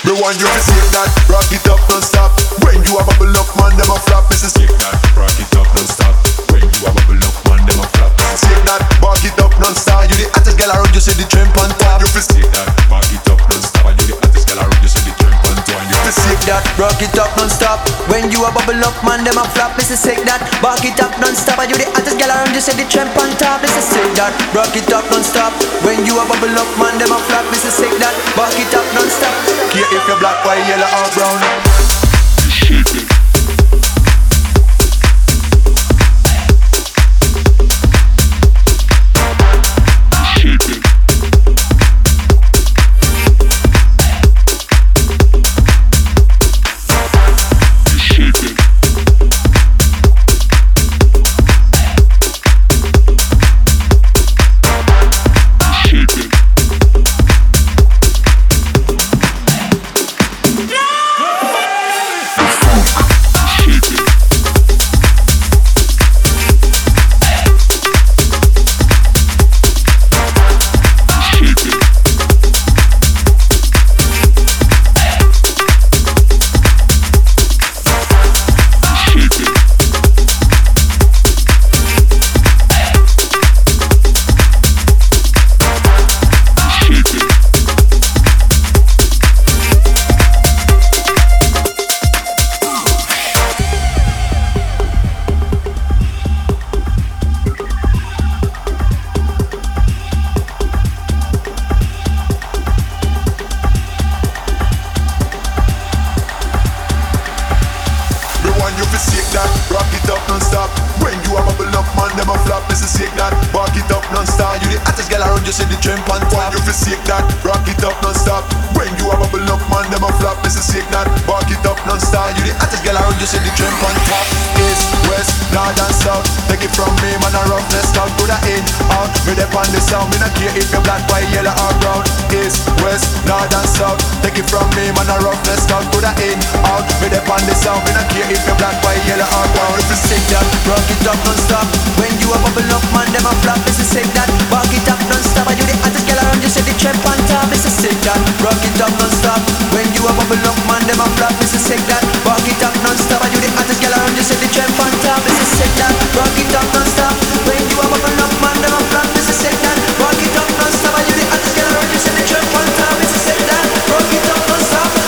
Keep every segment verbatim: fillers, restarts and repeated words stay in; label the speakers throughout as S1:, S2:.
S1: Me want you to shake that, rock it up non-stop. When you a bubble up, man, them a flap. Me say shake that, rock it up non-stop. When you a bubble up, man, them a flap. Me say shake that, rock it up non-stop. You the hottest girl around, you see the tramp on top. You fi shake that, rock it up non-stop. And you the hottest girl around, you see the tramp on top. You fi shake that, rock it up non-stop. When you a bubble up, man, them a flap. Me say shake that, rock it up non-stop. And you the hottest girl around, you see the tramp on top. Me say shake that, rock it up non-stop. When you a bubble up, man, them a flap. Me say shake that, rock it up non-stop. Care if you're black, white, yellow or brown. Shake it.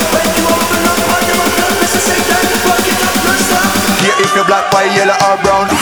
S2: Black, white, yellow or brown.